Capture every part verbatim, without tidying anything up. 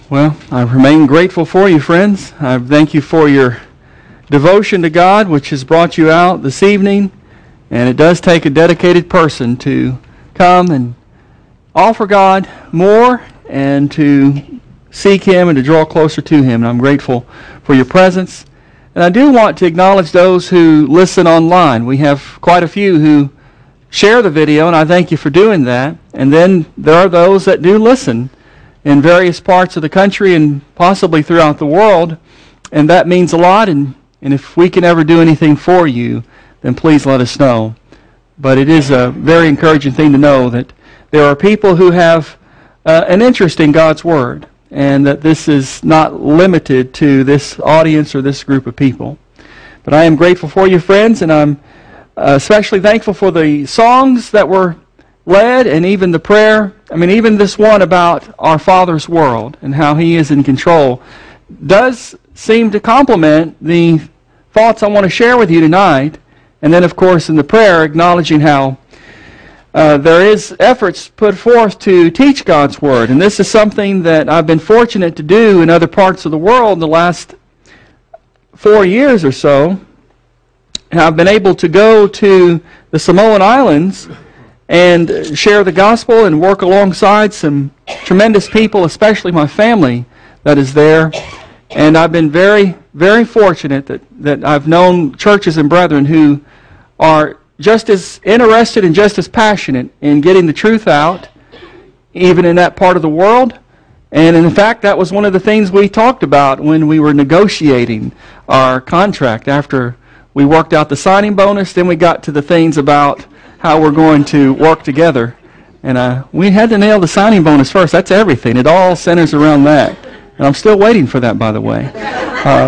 Well, I remain grateful for you, friends. I thank you for your devotion to God, which has brought you out this evening. And it does take a dedicated person to come and offer God more and to seek Him and to draw closer to Him. And I'm grateful for your presence. And I do want to acknowledge those who listen online. We have quite a few who share the video, and I thank you for doing that. And then there are those that do listen in various parts of the country and possibly throughout the world, and that means a lot, and, and if we can ever do anything for you, then please let us know. But it is a very encouraging thing to know that there are people who have uh, an interest in God's Word, and that this is not limited to this audience or this group of people. But I am grateful for you, friends, and I'm uh, especially thankful for the songs that were led, and even the prayer. I mean, even this one about our Father's world and how He is in control does seem to complement the thoughts I want to share with you tonight. And then, of course, in the prayer, acknowledging how uh, there is efforts put forth to teach God's Word. And this is something that I've been fortunate to do in other parts of the world the last four years or so. And I've been able to go to the Samoan Islands and share the gospel and work alongside some tremendous people, especially my family that is there. And I've been very, very fortunate that, that I've known churches and brethren who are just as interested and just as passionate in getting the truth out, even in that part of the world. And in fact, that was one of the things we talked about when we were negotiating our contract. After we worked out the signing bonus, then we got to the things about how we're going to work together. And uh, we had to nail the signing bonus first. That's everything. It all centers around that. And I'm still waiting for that, by the way. Uh,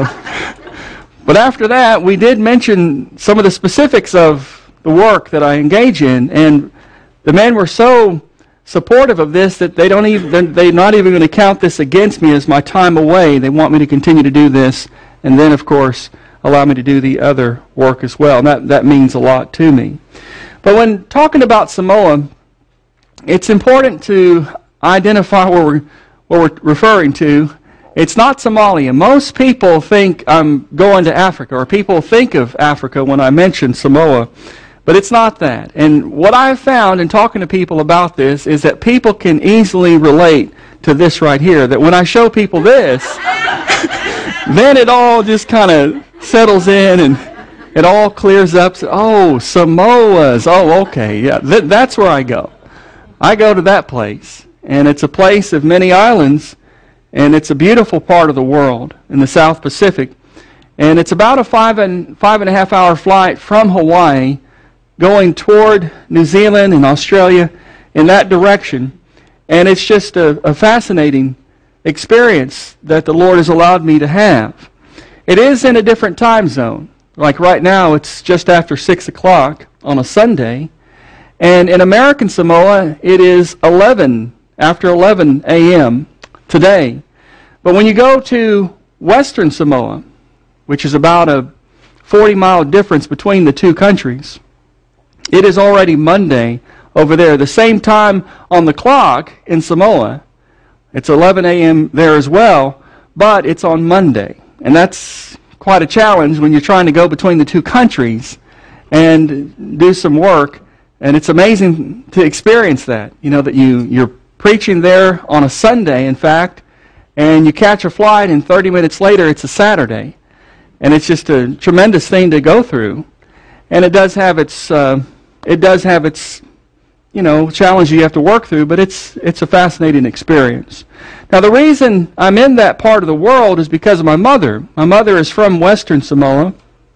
but after that, we did mention some of the specifics of the work that I engage in. And the men were so supportive of this that they don't even, they're not even going to count this against me as my time away. They want me to continue to do this. And then, of course, allow me to do the other work as well. And that, that means a lot to me. But when talking about Samoa, it's important to identify what we're, what we're referring to. It's not Somalia. Most people think I'm going to Africa, or people think of Africa when I mention Samoa, but it's not that. And what I've found in talking to people about this is that people can easily relate to this right here, that when I show people this, then it all just kind of settles in and it all clears up. Oh, Samoas. Oh, okay. Yeah, th- that's where I go. I go to that place. And it's a place of many islands. And it's a beautiful part of the world in the South Pacific. And it's about a five and, five and a half hour flight from Hawaii going toward New Zealand and Australia in that direction. And it's just a, a fascinating experience that the Lord has allowed me to have. It is in a different time zone. Like right now, it's just after six o'clock on a Sunday. And in American Samoa, it is eleven, after eleven a.m. today. But when you go to Western Samoa, which is about a forty-mile difference between the two countries, it is already Monday over there. The same time on the clock in Samoa, it's eleven a.m. there as well, but it's on Monday. And that's quite a challenge when you're trying to go between the two countries and do some work. And it's amazing to experience that. You know, that you, you're preaching there on a Sunday, in fact, and you catch a flight and thirty minutes later it's a Saturday. And it's just a tremendous thing to go through. And it does have its, uh, it does have its, you know, challenge you have to work through, but it's it's a fascinating experience. Now, the reason I'm in that part of the world is because of my mother. My mother is from Western Samoa,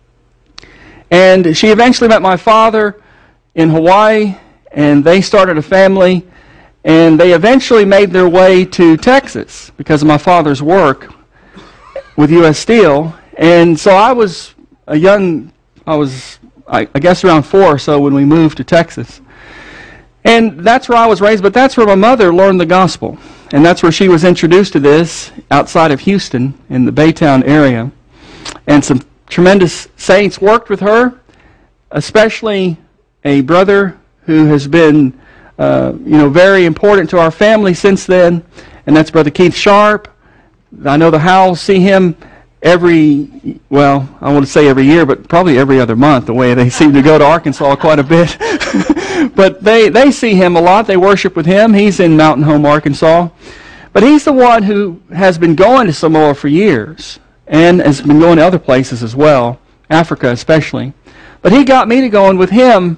and she eventually met my father in Hawaii, and they started a family, and they eventually made their way to Texas because of my father's work with U S Steel. And so I was a young, I was, I, I guess around four or so when we moved to Texas. And that's where I was raised, but that's where my mother learned the gospel. And that's where she was introduced to this, outside of Houston, in the Baytown area. And some tremendous saints worked with her, especially a brother who has been, uh, you know, very important to our family since then, and that's Brother Keith Sharp. I know the Howells see him every, well, I want to say every year, but probably every other month, the way they seem to go to Arkansas quite a bit. But they, they see him a lot. They worship with him. He's in Mountain Home, Arkansas. But he's the one who has been going to Samoa for years and has been going to other places as well, Africa especially. But he got me to going with him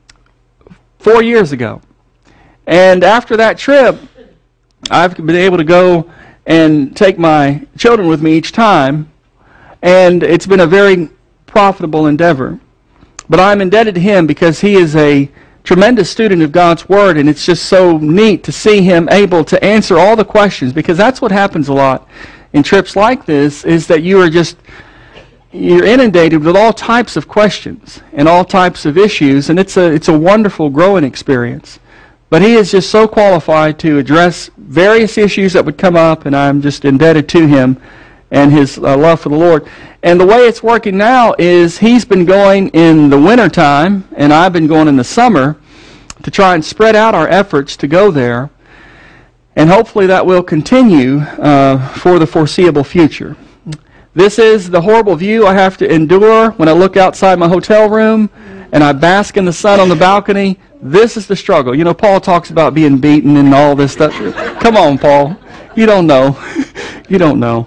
four years ago. And after that trip, I've been able to go and take my children with me each time, and it's been a very profitable endeavor. But I'm indebted to him because he is a tremendous student of God's Word, and it's just so neat to see him able to answer all the questions, because that's what happens a lot in trips like this, is that you are just, you're inundated with all types of questions and all types of issues, and it's a, it's a wonderful growing experience. But he is just so qualified to address various issues that would come up, and I'm just indebted to him and his uh, love for the Lord. And the way it's working now is he's been going in the wintertime, and I've been going in the summer to try and spread out our efforts to go there. And hopefully that will continue uh, for the foreseeable future. This is the horrible view I have to endure when I look outside my hotel room and I bask in the sun on the balcony. This is the struggle. You know, Paul talks about being beaten and all this stuff. Come on, Paul. You don't know. You don't know.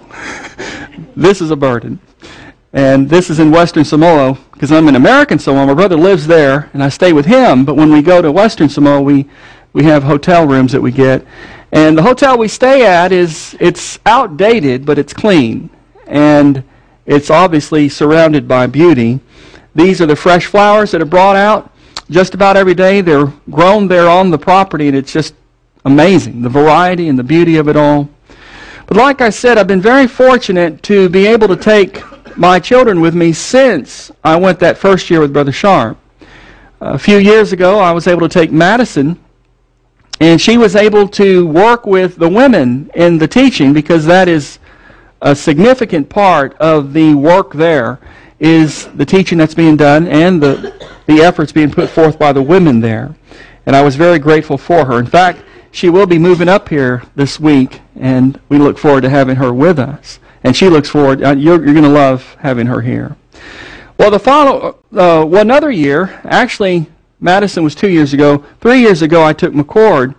This is a burden. And this is in Western Samoa, because I'm in American Samoa. My brother lives there, and I stay with him. But when we go to Western Samoa, we, we have hotel rooms that we get. And the hotel we stay at is, it's outdated, but it's clean. And it's obviously surrounded by beauty. These are the fresh flowers that are brought out just about every day. They're grown there on the property, and it's just amazing, the variety and the beauty of it all. But like I said, I've been very fortunate to be able to take my children with me since I went that first year with Brother Sharp. A few years ago, I was able to take Madison, and she was able to work with the women in the teaching, because that is a significant part of the work there, is the teaching that's being done and the, the efforts being put forth by the women there. And I was very grateful for her. In fact, she will be moving up here this week, and we look forward to having her with us. And she looks forward, uh, you're, you're going to love having her here. Well, the follow, uh, one other year, actually, Madison was two years ago. Three years ago, I took McCord,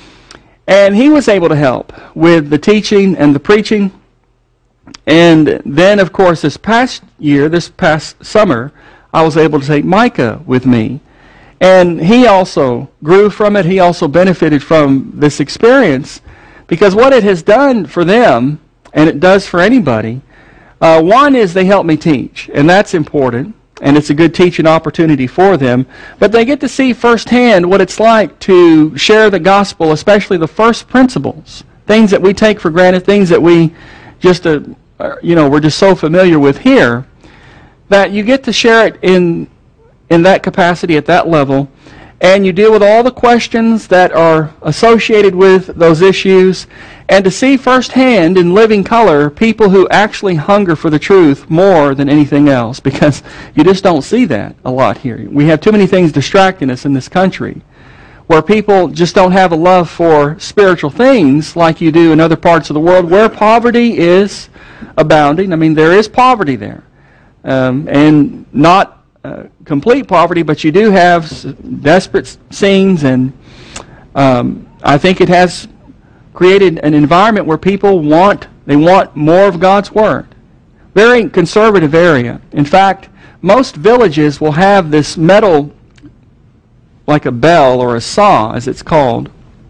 and he was able to help with the teaching and the preaching. And then, of course, this past year, this past summer, I was able to take Micah with me. And he also grew from it. He also benefited from this experience, because what it has done for them, and it does for anybody, uh, one is they help me teach, and that's important, and it's a good teaching opportunity for them. But they get to see firsthand what it's like to share the gospel, especially the first principles, things that we take for granted, things that we just, uh, you know, we're just so familiar with here, that you get to share it in in that capacity at that level, and you deal with all the questions that are associated with those issues, and to see firsthand in living color people who actually hunger for the truth more than anything else, because you just don't see that a lot here. We have too many things distracting us in this country, where people just don't have a love for spiritual things like you do in other parts of the world where poverty is abounding. I mean, there is poverty there, um, and not Uh, complete poverty, but you do have desperate scenes, and um, I think it has created an environment where people want, they want more of God's Word. Very conservative area. In fact, most villages will have this metal, like a bell or a saw, as it's called.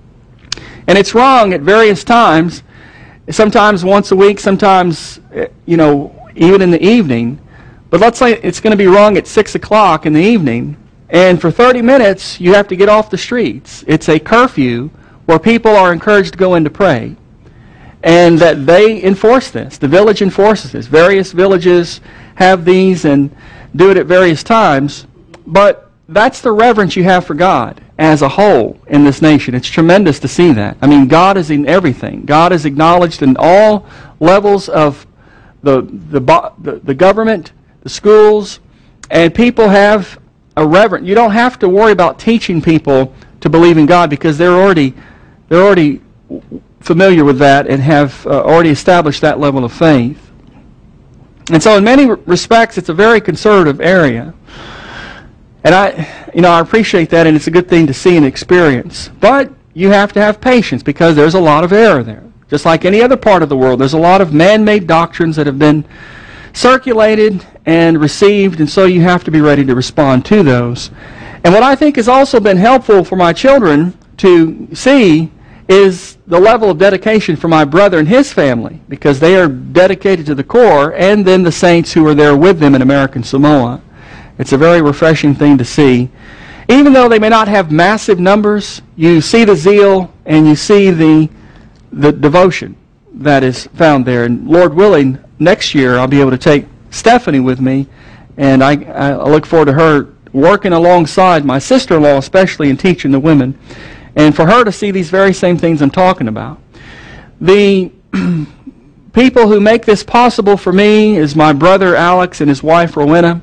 And it's rung at various times, sometimes once a week, sometimes, you know, even in the evening. But let's say it's going to be rung at six o'clock in the evening, and for thirty minutes you have to get off the streets. It's a curfew where people are encouraged to go in to pray, and that they enforce this. The village enforces this. Various villages have these and do it at various times, but that's the reverence you have for God as a whole in this nation. It's tremendous to see that. I mean, God is in everything. God is acknowledged in all levels of the the the, the government, the schools, and people have a reverence. You don't have to worry about teaching people to believe in God, because they're already they're already familiar with that and have uh, already established that level of faith. And so in many respects, it's a very conservative area. And I, you know, I appreciate that, and it's a good thing to see and experience. But you have to have patience because there's a lot of error there. Just like any other part of the world, there's a lot of man-made doctrines that have been circulated and received, and so you have to be ready to respond to those. And what I think has also been helpful for my children to see is the level of dedication for my brother and his family, because they are dedicated to the core, and then the saints who are there with them in American Samoa. It's a very refreshing thing to see. Even though they may not have massive numbers, you see the zeal and you see the the devotion that is found there. And Lord willing, next year I'll be able to take Stephanie with me, and I, I look forward to her working alongside my sister-in-law, especially in teaching the women, and for her to see these very same things I'm talking about. The people who make this possible for me is my brother Alex and his wife Rowena,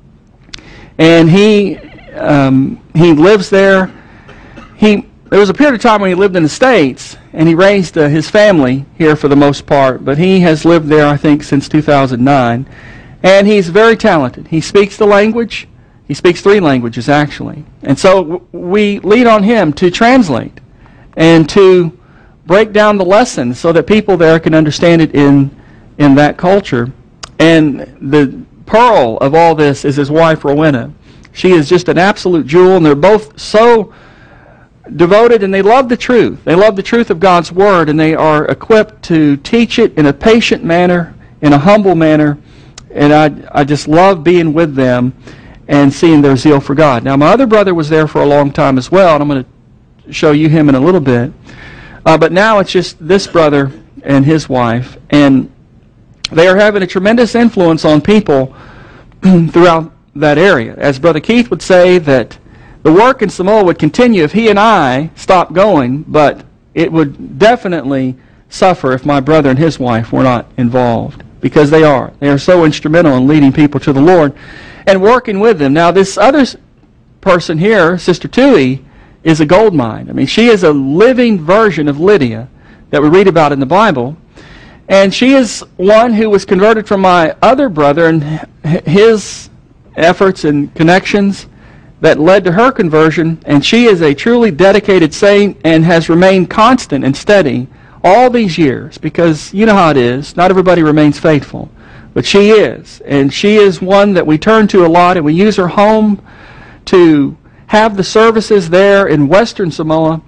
and he um, he lives there. He there was a period of time when he lived in the States, and he raised uh, his family here for the most part, but he has lived there, I think, since two thousand nine, and he's very talented. He speaks the language. He speaks three languages, actually. And so w- we lean on him to translate and to break down the lessons so that people there can understand it in, in that culture. And the pearl of all this is his wife, Rowena. She is just an absolute jewel, and they're both so devoted, and they love the truth. They love the truth of God's Word, and they are equipped to teach it in a patient manner, in a humble manner, and I, I just love being with them and seeing their zeal for God. Now, my other brother was there for a long time as well, and I'm going to show you him in a little bit. Uh, but now it's just this brother and his wife, and they are having a tremendous influence on people throughout that area. As Brother Keith would say, that the work in Samoa would continue if he and I stopped going, but it would definitely suffer if my brother and his wife were not involved, because they are. They are so instrumental in leading people to the Lord and working with them. Now, this other person here, Sister Tui, is a gold mine. I mean, she is a living version of Lydia that we read about in the Bible. And she is one who was converted from my other brother and his efforts and connections that led to her conversion. And she is a truly dedicated saint and has remained constant and steady all these years, because you know how it is. Not everybody remains faithful. But she is. And she is one that we turn to a lot, and we use her home to have the services there in Western Samoa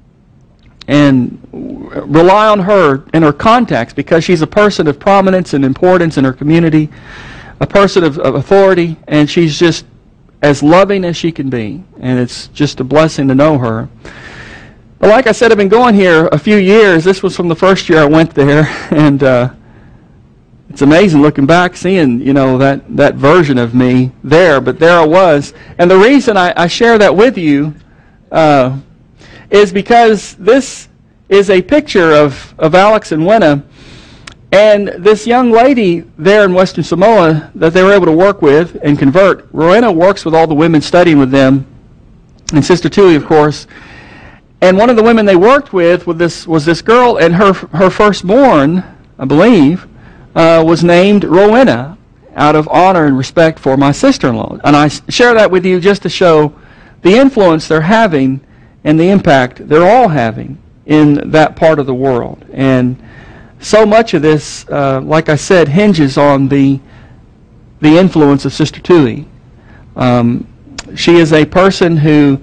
and rely on her and her contacts, because she's a person of prominence and importance in her community, a person of, of authority, and she's just as loving as she can be. And it's just a blessing to know her. But like I said, I've been going here a few years. This was from the first year I went there, and uh, it's amazing looking back, seeing, you know, that, that version of me there. But there I was. And the reason I, I share that with you uh, is because this is a picture of, of Alex and Wena, and this young lady there in Western Samoa that they were able to work with and convert. Rowena works with all the women studying with them, and Sister Tui, of course. And one of the women they worked with, with this was this girl, and her her firstborn, I believe, uh, was named Rowena, out of honor and respect for my sister-in-law. And I share that with you just to show the influence they're having and the impact they're all having in that part of the world. And so much of this, uh, like I said, hinges on the the influence of Sister Tui. Um, she is a person who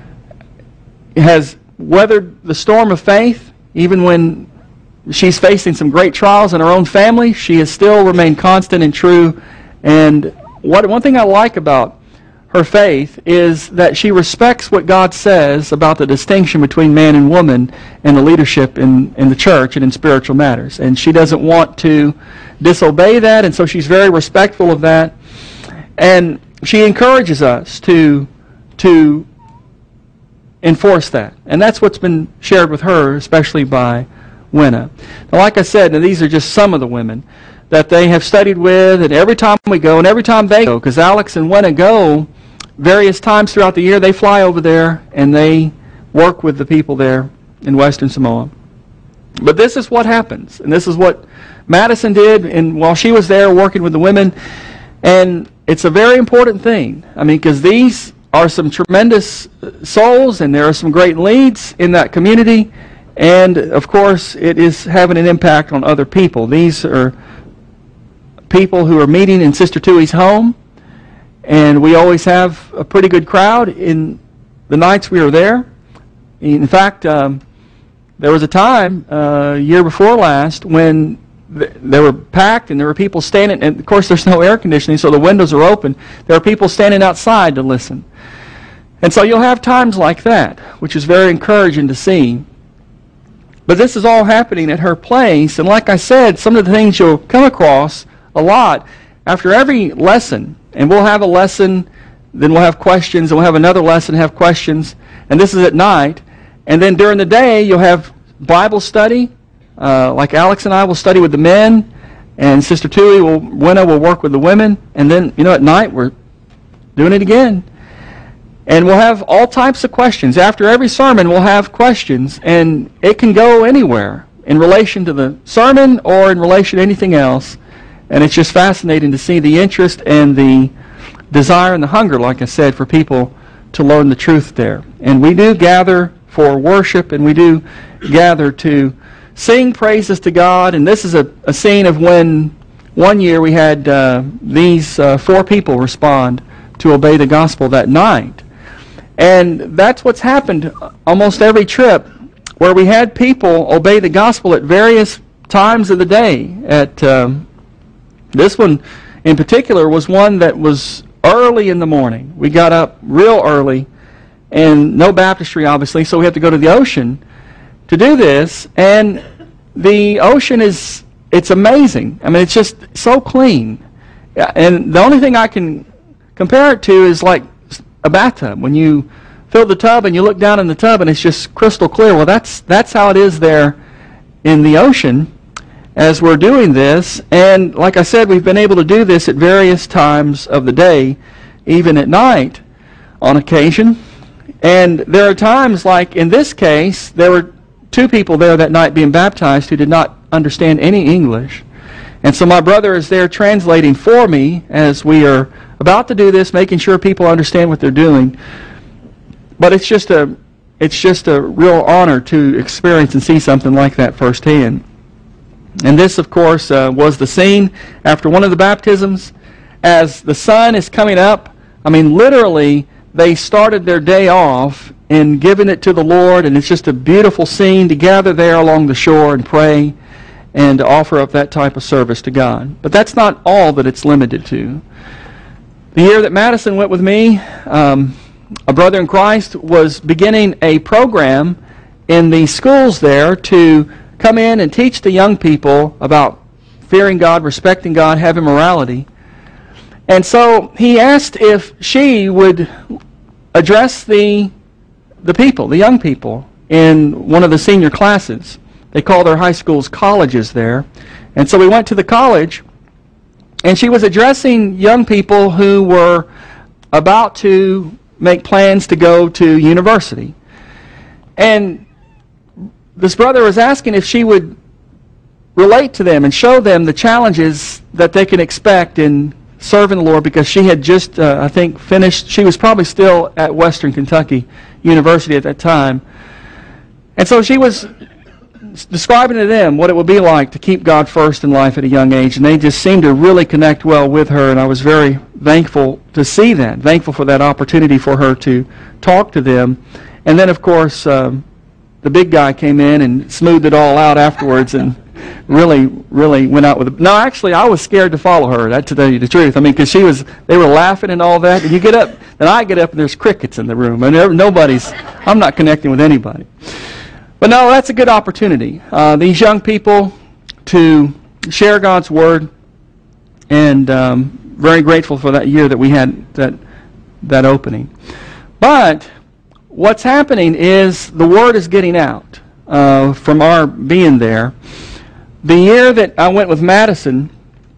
has weathered the storm of faith, even when she's facing some great trials in her own family. She has still remained constant and true. And what one thing I like about her faith is that she respects what God says about the distinction between man and woman and the leadership in, in the church and in spiritual matters. And she doesn't want to disobey that, and so she's very respectful of that. And she encourages us to to enforce that. And that's what's been shared with her, especially by Wena. Now, like I said, now these are just some of the women that they have studied with, and every time we go, and every time they go, because Alex and Wena go various times throughout the year, they fly over there, and they work with the people there in Western Samoa. But this is what happens, and this is what Madison did and while she was there working with the women. And it's a very important thing. I mean, because these are some tremendous souls, and there are some great leads in that community. And, of course, it is having an impact on other people. These are people who are meeting in Sister Tui's home, and we always have a pretty good crowd in the nights we are there. In fact, um, there was a time, uh, year before last, when th- they were packed and there were people standing, and of course there's no air conditioning, so the windows are open. There are people standing outside to listen. And so you'll have times like that, which is very encouraging to see. But this is all happening at her place, and like I said, some of the things you'll come across a lot after every lesson, and we'll have a lesson, then we'll have questions, and we'll have another lesson, have questions, and this is at night. And then during the day, you'll have Bible study, uh, like Alex and I will study with the men, and Sister Tui will, Winna will work with the women, and then, you know, at night we're doing it again. And we'll have all types of questions. After every sermon, we'll have questions, and it can go anywhere in relation to the sermon or in relation to anything else. And it's just fascinating to see the interest and the desire and the hunger, like I said, for people to learn the truth there. And we do gather for worship, and we do gather to sing praises to God. And this is a, a scene of when one year we had uh, these uh, four people respond to obey the gospel that night. And that's what's happened almost every trip, where we had people obey the gospel at various times of the day. At um, this one in particular was one that was early in the morning. We got up real early, and no baptistry, obviously, so we have to go to the ocean to do this. And the ocean is, it's amazing. I mean, it's just so clean. And the only thing I can compare it to is like a bathtub. When you fill the tub and you look down in the tub and it's just crystal clear. Well, that's that's how it is there in the ocean as we're doing this. And like I said, we've been able to do this at various times of the day, even at night on occasion. And there are times, like in this case, there were two people there that night being baptized who did not understand any English. And so my brother is there translating for me as we are about to do this, making sure people understand what they're doing. But it's just a it's just a real honor to experience and see something like that firsthand. And this, of course, uh, was the scene after one of the baptisms. As the sun is coming up, I mean, literally, they started their day off in giving it to the Lord, and it's just a beautiful scene to gather there along the shore and pray and to offer up that type of service to God. But that's not all that it's limited to. The year that Madison went with me, um, a brother in Christ was beginning a program in the schools there to come in and teach the young people about fearing God, respecting God, having morality. And so he asked if she would address the the people, the young people, in one of the senior classes. They call their high schools colleges there. And so we went to the college, and she was addressing young people who were about to make plans to go to university. And this brother was asking if she would relate to them and show them the challenges that they can expect in serving the Lord, because she had just, uh, I think, finished. She was probably still at Western Kentucky University at that time. And so she was describing to them what it would be like to keep God first in life at a young age, and they just seemed to really connect well with her, and I was very thankful to see that, thankful for that opportunity for her to talk to them. And then, of course, um, the big guy came in and smoothed it all out afterwards, and really, really went out with it. No, actually, I was scared to follow her, that, to tell you the truth. I mean, because she was, they were laughing and all that, and you get up, and I get up, and there's crickets in the room, and nobody's, I'm not connecting with anybody. But no, that's a good opportunity. Uh, these young people to share God's Word, and um, very grateful for that year that we had that that opening. But what's happening is the Word is getting out uh, from our being there. The year that I went with Madison,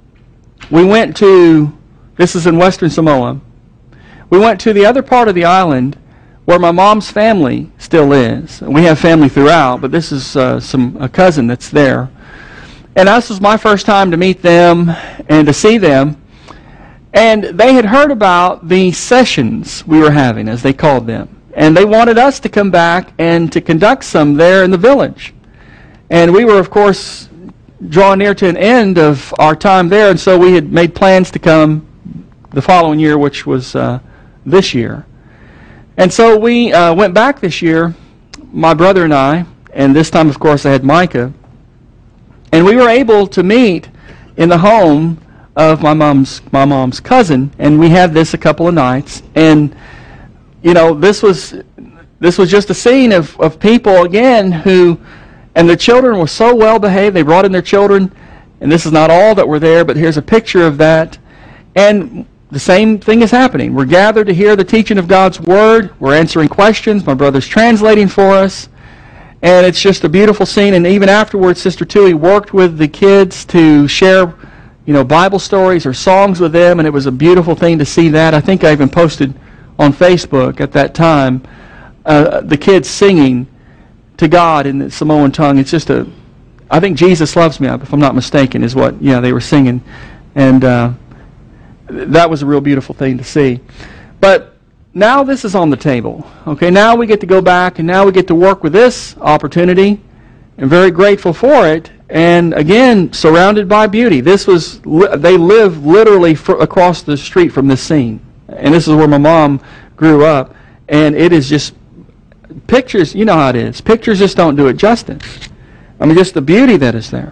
we went to, this is in Western Samoa, we went to the other part of the island where my mom's family still is. We have family throughout, but this is uh, some a cousin that's there. And this was my first time to meet them and to see them. And they had heard about the sessions we were having, as they called them. And they wanted us to come back and to conduct some there in the village. And we were, of course, drawing near to an end of our time there, and so we had made plans to come the following year, which was uh, this year. And so we uh, went back this year, my brother and I, and this time, of course, I had Micah. And we were able to meet in the home of my mom's my mom's cousin, and we had this a couple of nights. And you know, this was this was just a scene of, of people again who, and the children were so well behaved. They brought in their children, and this is not all that were there, but here's a picture of that. And the same thing is happening. We're gathered to hear the teaching of God's Word. We're answering questions. My brother's translating for us. And it's just a beautiful scene. And even afterwards, Sister Tui worked with the kids to share, you know, Bible stories or songs with them. And it was a beautiful thing to see that. I think I even posted on Facebook at that time uh, the kids singing to God in the Samoan tongue. It's just a, I think Jesus loves me, if I'm not mistaken, is what, yeah, they were singing. And uh, that was a real beautiful thing to see. But now this is on the table. Okay, now we get to go back, and now we get to work with this opportunity. I'm very grateful for it. And again, surrounded by beauty. This was, they live literally fr- across the street from this scene. And this is where my mom grew up. And it is just, pictures, you know how it is. Pictures just don't do it justice. I mean, just the beauty that is there.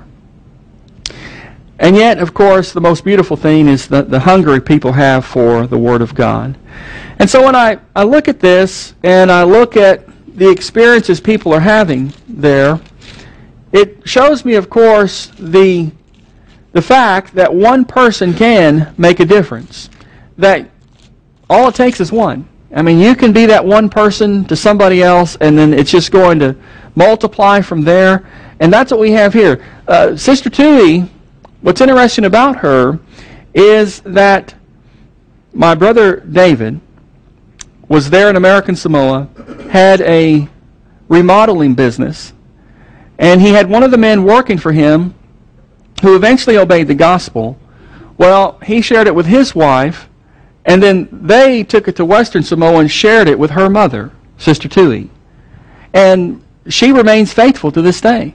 And yet, of course, the most beautiful thing is the, the hunger people have for the Word of God. And so when I, I look at this, and I look at the experiences people are having there, it shows me, of course, the, the fact that one person can make a difference. That all it takes is one. I mean, you can be that one person to somebody else, and then it's just going to multiply from there. And that's what we have here. Uh, Sister Tui, what's interesting about her is that my brother David was there in American Samoa, had a remodeling business, and he had one of the men working for him who eventually obeyed the gospel. Well, he shared it with his wife, and then they took it to Western Samoa and shared it with her mother, Sister Tui. And she remains faithful to this day.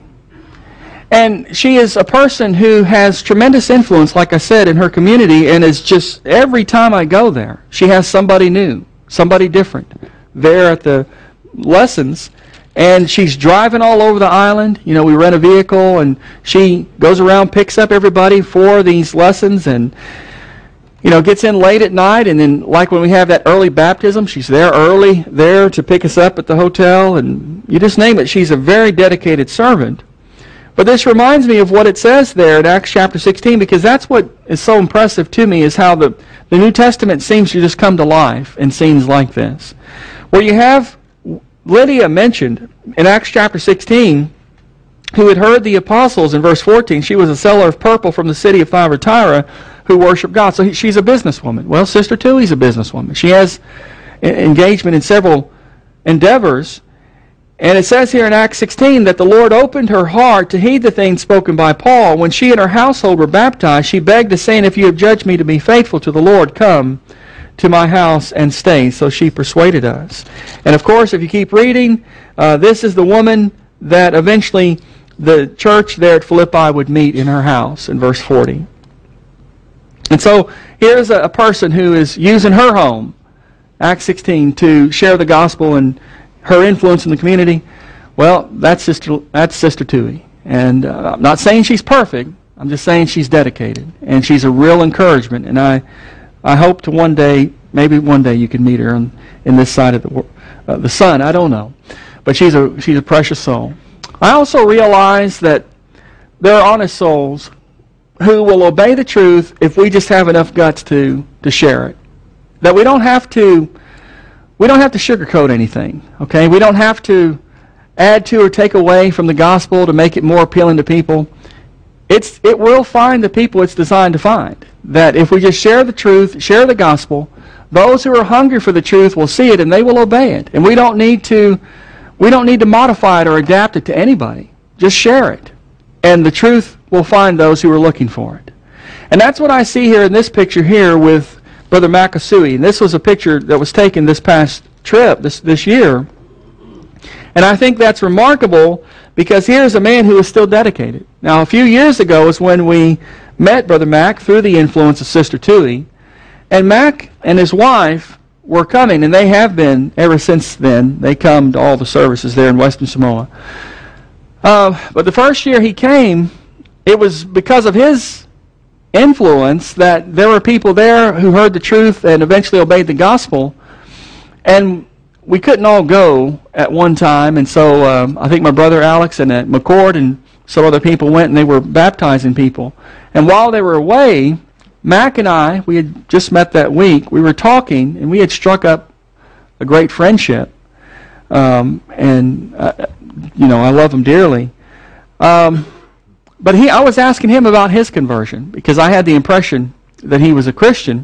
And she is a person who has tremendous influence, like I said, in her community, and is just, every time I go there, she has somebody new, somebody different there at the lessons. And she's driving all over the island. You know, we rent a vehicle, and she goes around, picks up everybody for these lessons, and you know, gets in late at night, and then like when we have that early baptism, she's there early there to pick us up at the hotel, and you just name it. She's a very dedicated servant. But this reminds me of what it says there in Acts chapter sixteen, because that's what is so impressive to me, is how the, the New Testament seems to just come to life in scenes like this. Where you have Lydia mentioned in Acts chapter sixteen, who had heard the apostles in verse fourteen. She was a seller of purple from the city of Thyatira who worshiped God. So she's a businesswoman. Well, Sister Tui's a businesswoman. She has engagement in several endeavors. And it says here in Acts sixteen that the Lord opened her heart to heed the things spoken by Paul. When she and her household were baptized, she begged, saying, "If you have judged me to be faithful to the Lord, come to my house and stay." So she persuaded us. And of course, if you keep reading, uh, this is the woman that eventually the church there at Philippi would meet in her house in verse forty. And so here's a, a person who is using her home, Acts sixteen, to share the gospel and her influence in the community. Well, that's Sister, that's Sister Tui. And uh, I'm not saying she's perfect. I'm just saying she's dedicated. And she's a real encouragement. And I I hope to one day, maybe one day you can meet her on, in this side of the uh, the sun. I don't know. But she's a she's a precious soul. I also realize that there are honest souls who will obey the truth if we just have enough guts to, to share it. That we don't have to we don't have to sugarcoat anything. Okay? We don't have to add to or take away from the gospel to make it more appealing to people. It's it will find the people it's designed to find. That if we just share the truth, share the gospel, Those who are hungry for the truth will see it and they will obey it. And we don't need to we don't need to modify it or adapt it to anybody. Just share it. And the truth will find those who are looking for it. And that's what I see here in this picture here with Brother Makasui. And this was a picture that was taken this past trip, this, this year. And I think that's remarkable because here's a man who is still dedicated. Now, a few years ago is when we met Brother Mac through the influence of Sister Tui. And Mac and his wife were coming, and they have been ever since then. They come to all the services there in Western Samoa. Uh, but the first year he came, it was because of his influence that there were people there who heard the truth and eventually obeyed the gospel. And we couldn't all go at one time, and so um, I think my brother Alex and uh, McCord and some other people went, and they were baptizing people. And while they were away, Mac and I, we had just met that week, we were talking, and we had struck up a great friendship. Um, and, uh, you know, I love him dearly. Um, but he, I was asking him about his conversion, because I had the impression that he was a Christian.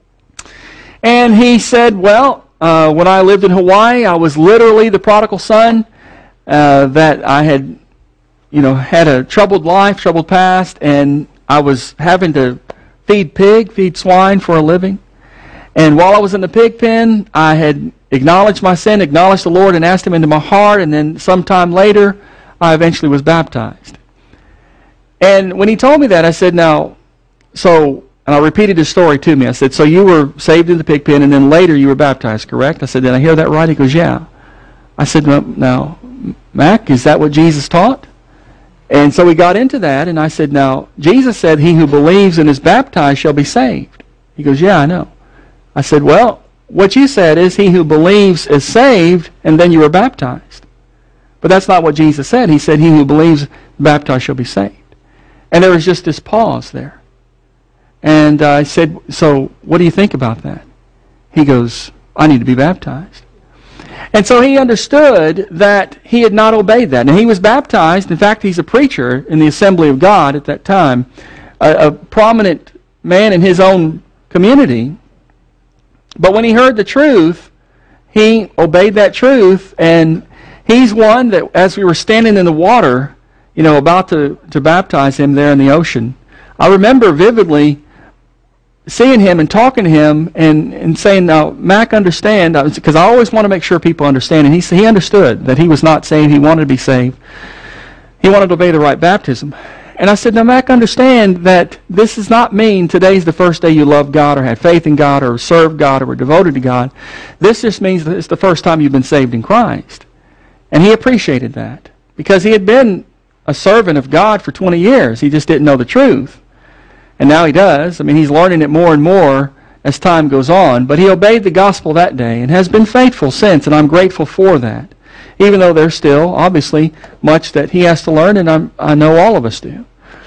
And he said, well, uh, when I lived in Hawaii, I was literally the prodigal son, uh, that I had, you know, had a troubled life, troubled past, and I was having to feed pig, feed swine for a living. And while I was in the pig pen, I had acknowledged my sin, acknowledged the Lord, and asked Him into my heart, and then sometime later, I eventually was baptized. And when he told me that, I said, now, so, and I repeated his story to me. I said, so you were saved in the pig pen, and then later you were baptized, correct? I said, did I hear that right? He goes, yeah. I said, no, now, Mac, is that what Jesus taught? And so we got into that, and I said, now, Jesus said, he who believes and is baptized shall be saved. He goes, yeah, I know. I said, well, what you said is he who believes is saved, and then you were baptized. But that's not what Jesus said. He said, he who believes baptized shall be saved. And there was just this pause there. And uh, I said, so what do you think about that? He goes, I need to be baptized. And so he understood that he had not obeyed that. And he was baptized. In fact, he's a preacher in the Assembly of God at that time, a, a prominent man in his own community. But when he heard the truth, he obeyed that truth. And he's one that, as we were standing in the water, you know, about to, to baptize him there in the ocean, I remember vividly seeing him and talking to him and, and saying, now, Mac, understand, because I always want to make sure people understand. And he, he understood that he was not saved. He wanted to be saved. He wanted to obey the right baptism. And I said, now, Mac, understand that this does not mean today's the first day you love God or had faith in God or served God or were devoted to God. This just means that it's the first time you've been saved in Christ. And he appreciated that because he had been a servant of God for twenty years. He just didn't know the truth. And now he does. I mean, he's learning it more and more as time goes on. But he obeyed the gospel that day and has been faithful since, and I'm grateful for that. Even though there's still, obviously, much that he has to learn, and I'm, I know all of us do.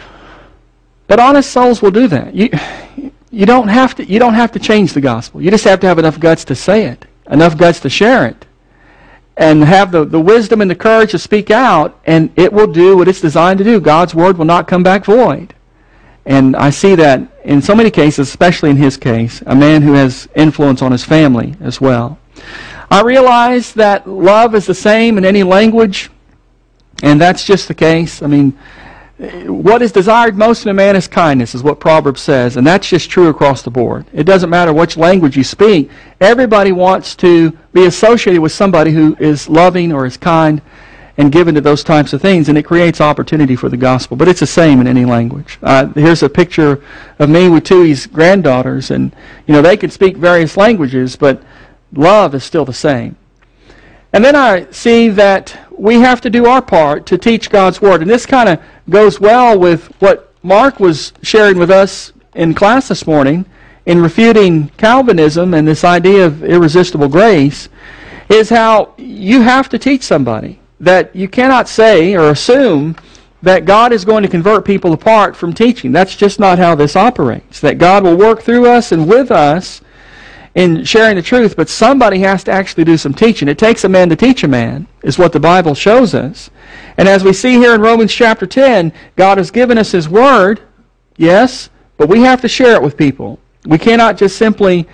But honest souls will do that. You, you don't have to, you don't have to change the gospel. You just have to have enough guts to say it, enough guts to share it, and have the, the wisdom and the courage to speak out, and it will do what it's designed to do. God's word will not come back void. And I see that in so many cases, especially in his case, a man who has influence on his family as well. I realize that love is the same in any language, and that's just the case. I mean, what is desired most in a man is kindness, is what Proverbs says, and that's just true across the board. It doesn't matter which language you speak. Everybody wants to be associated with somebody who is loving or is kind and given to those types of things, and it creates opportunity for the gospel. But it's the same in any language. Uh, here's a picture of me with Tui's granddaughters, and you know they can speak various languages, but love is still the same. And then I see that we have to do our part to teach God's word, and this kind of goes well with what Mark was sharing with us in class this morning in refuting Calvinism and this idea of irresistible grace, is how you have to teach somebody that you cannot say or assume that God is going to convert people apart from teaching. That's just not how this operates. That God will work through us and with us in sharing the truth, but somebody has to actually do some teaching. It takes a man to teach a man, is what the Bible shows us. And as we see here in Romans chapter ten, God has given us His Word, yes, but we have to share it with people. We cannot just simply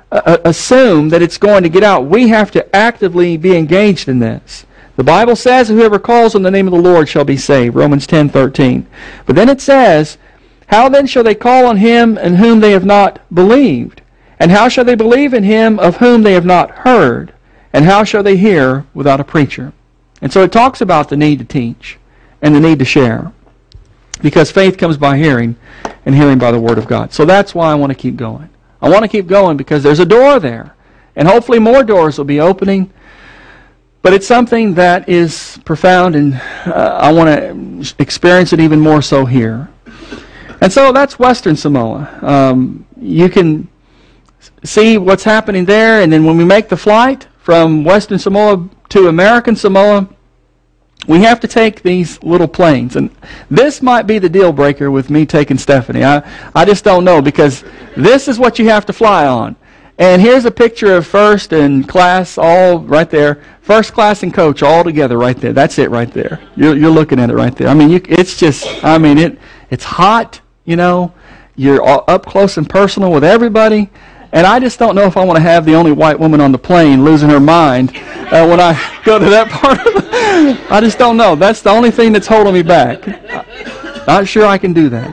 uh, assume that it's going to get out. We have to actively be engaged in this. The Bible says, whoever calls on the name of the Lord shall be saved, Romans ten thirteen. But then it says, how then shall they call on him in whom they have not believed? And how shall they believe in him of whom they have not heard? And how shall they hear without a preacher? And so it talks about the need to teach and the need to share. Because faith comes by hearing, and hearing by the Word of God. So that's why I want to keep going. I want to keep going because there's a door there. And hopefully more doors will be opening. But it's something that is profound, and uh, I want to experience it even more so here. And so that's Western Samoa. Um, you can see what's happening there, and then when we make the flight from Western Samoa to American Samoa, we have to take these little planes. And this might be the deal breaker with me taking Stephanie. I, I just don't know, because this is what you have to fly on. And here's a picture of first and class all right there. First class and coach all together right there. That's it right there. You're, you're looking at it right there. I mean, you, it's just, I mean, it it's hot, you know. You're all up close and personal with everybody. And I just don't know if I want to have the only white woman on the plane losing her mind uh, when I go to that part of the... I just don't know. That's the only thing that's holding me back. Not sure I can do that.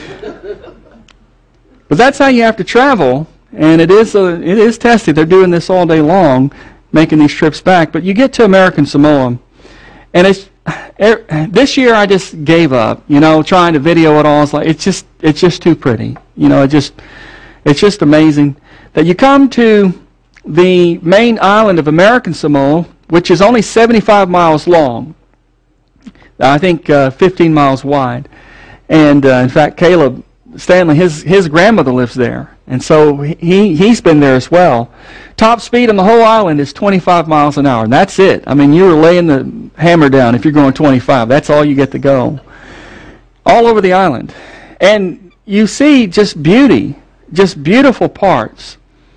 But that's how you have to travel. And it is a, it is tested. They're doing this all day long, making these trips back. But you get to American Samoa, and it's er, this year I just gave up. You know, trying to video it all. It's like it's just it's just too pretty. You know, it just it's just amazing that you come to the main island of American Samoa, which is only seventy-five miles long. I think uh, fifteen miles wide, and uh, in fact, Caleb Stanley, his his grandmother lives there. And so he, he's been there as well. Top speed on the whole island is twenty-five miles an hour. And that's it. I mean, you're laying the hammer down if you're going twenty-five. That's all you get to go. All over the island. And you see just beauty, just beautiful parts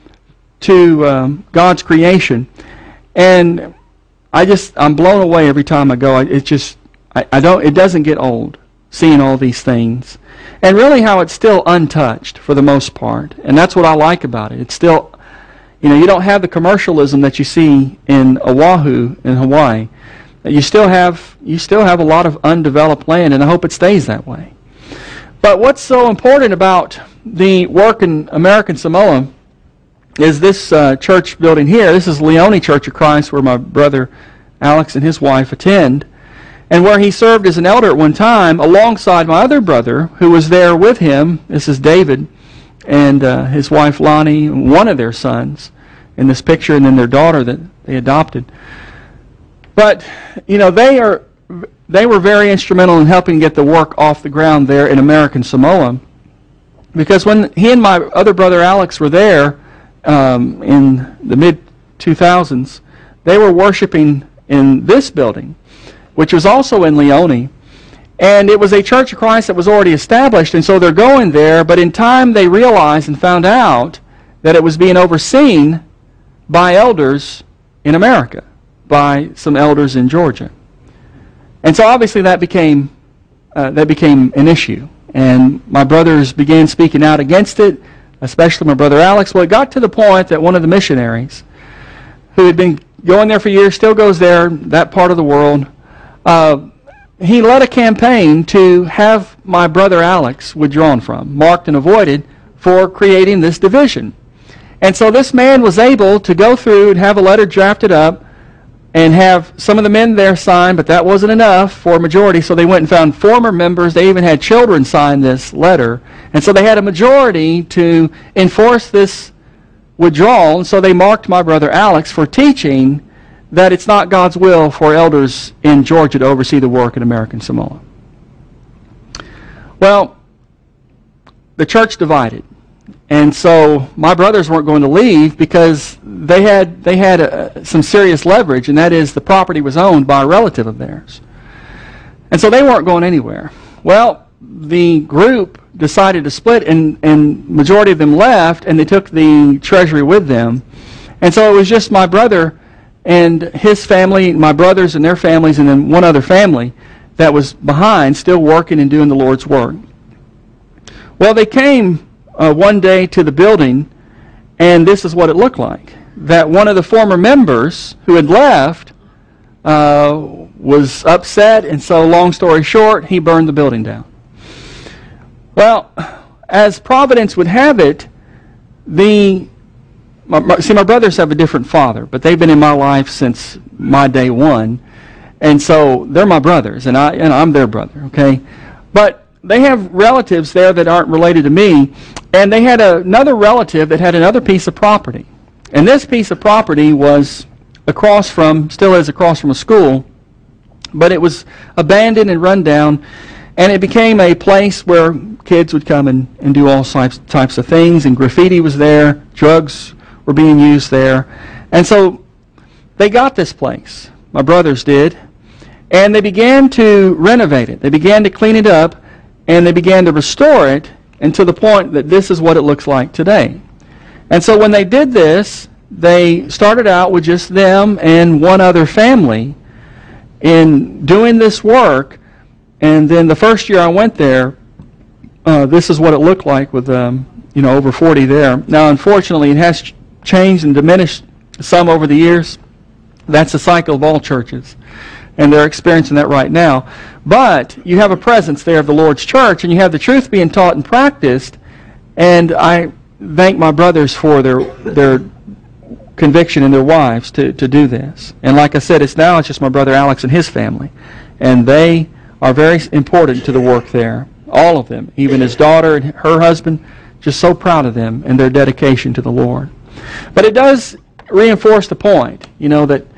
to um, God's creation. And I just, I'm blown away every time I go. It just, I, I don't, it doesn't get old seeing all these things. And really how it's still untouched for the most part. And that's what I like about it. It's still, you know, you don't have the commercialism that you see in Oahu in Hawaii. You still have you still have a lot of undeveloped land, and I hope it stays that way. But what's so important about the work in American Samoa is this uh, church building here. This is Leone Church of Christ, where my brother Alex and his wife attend. And where he served as an elder at one time alongside my other brother who was there with him. This is David and uh, his wife Lonnie, one of their sons in this picture, and then their daughter that they adopted. But, you know, they are they were very instrumental in helping get the work off the ground there in American Samoa. Because when he and my other brother Alex were there um, in the mid two thousands, they were worshiping in this building, which was also in Leone. And it was a Church of Christ that was already established, and so they're going there, but in time they realized and found out that it was being overseen by elders in America, by some elders in Georgia. And so obviously that became uh, that became an issue. And my brothers began speaking out against it, especially my brother Alex. Well, it got to the point that one of the missionaries, who had been going there for years, still goes there, that part of the world, Uh, he led a campaign to have my brother Alex withdrawn from, marked and avoided, for creating this division. And so this man was able to go through and have a letter drafted up and have some of the men there sign, but that wasn't enough for a majority, so they went and found former members. They even had children sign this letter. And so they had a majority to enforce this withdrawal, and so they marked my brother Alex for teaching that it's not God's will for elders in Georgia to oversee the work in American Samoa. Well, the church divided. And so my brothers weren't going to leave because they had they had uh, some serious leverage, and that is the property was owned by a relative of theirs. And so they weren't going anywhere. Well, the group decided to split, and, and majority of them left, and they took the treasury with them. And so it was just my brother and his family, my brothers and their families, and then one other family that was behind, still working and doing the Lord's work. Well, they came uh, one day to the building, And this is what it looked like. That one of the former members who had left uh, was upset, and so long story short, he burned the building down. Well, as Providence would have it, the my, my, see, my brothers have a different father, but they've been in my life since my day one, and so they're my brothers, and I and I'm their brother. Okay, but they have relatives there that aren't related to me, and they had a, another relative that had another piece of property, and this piece of property was across from, still is across from a school, but it was abandoned and run down, and it became a place where kids would come and, and do all types, types of things, and graffiti was there, drugs were being used there. And so they got this place, my brothers did, and they began to renovate it. They began to clean it up, and they began to restore it, and to the point that this is what it looks like today. And so when they did this, they started out with just them and one other family in doing this work. And then the first year I went there, uh, this is what it looked like with um, you know over forty there. Now, unfortunately, it has ch- changed and diminished some over the years. That's the cycle of all churches, and they're experiencing that right now. But you have a presence there of the Lord's church, and you have the truth being taught and practiced. And I thank my brothers for their their conviction and their wives to, to do this. And like I said, it's now it's just my brother Alex and his family, and they are very important to the work there. All of them, even his daughter and her husband, just so proud of them and their dedication to the Lord. But it does reinforce the point, you know, that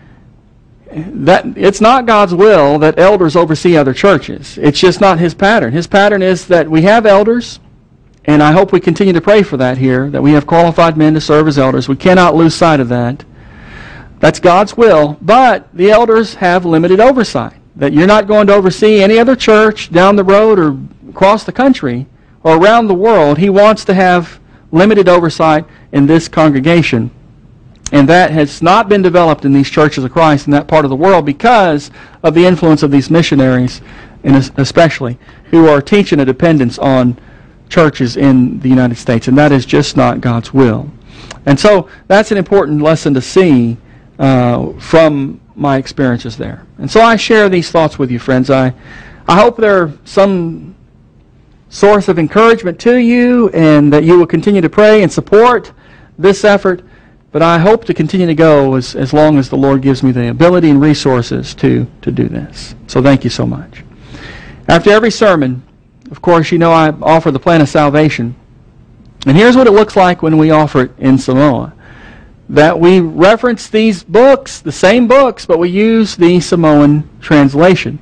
that it's not God's will that elders oversee other churches. It's just not His pattern. His pattern is that we have elders, and I hope we continue to pray for that here, that we have qualified men to serve as elders. We cannot lose sight of that. That's God's will, but the elders have limited oversight. That you're not going to oversee any other church down the road or across the country or around the world. He wants to have limited oversight in this congregation. And that has not been developed in these churches of Christ in that part of the world because of the influence of these missionaries, and especially, who are teaching a dependence on churches in the United States. And that is just not God's will. And so that's an important lesson to see uh, from my experiences there. And so I share these thoughts with you, friends. I, I hope they're some source of encouragement to you, and that you will continue to pray and support this effort. But I hope to continue to go as, as long as the Lord gives me the ability and resources to, to do this. So thank you so much. After every sermon, of course, you know I offer the plan of salvation. And here's what it looks like when we offer it in Samoa. That we reference these books, the same books, but we use the Samoan translation.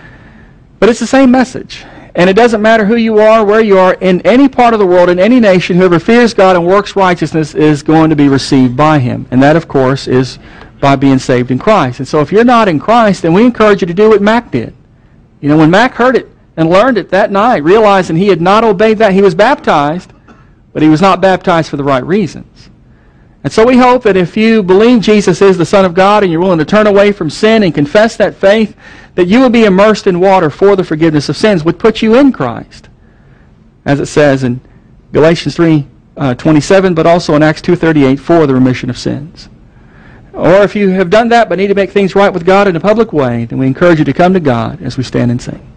But it's the same message. And it doesn't matter who you are, where you are, in any part of the world, in any nation, whoever fears God and works righteousness is going to be received by Him. And that, of course, is by being saved in Christ. And so if you're not in Christ, then we encourage you to do what Mac did. You know, when Mac heard it and learned it that night, realizing he had not obeyed that, he was baptized, but he was not baptized for the right reasons. And so we hope that if you believe Jesus is the Son of God and you're willing to turn away from sin and confess that faith, that you will be immersed in water for the forgiveness of sins, would put you in Christ, as it says in Galatians three twenty-seven, but also in Acts two thirty-eight, for the remission of sins. Or if you have done that but need to make things right with God in a public way, then we encourage you to come to God as we stand and sing.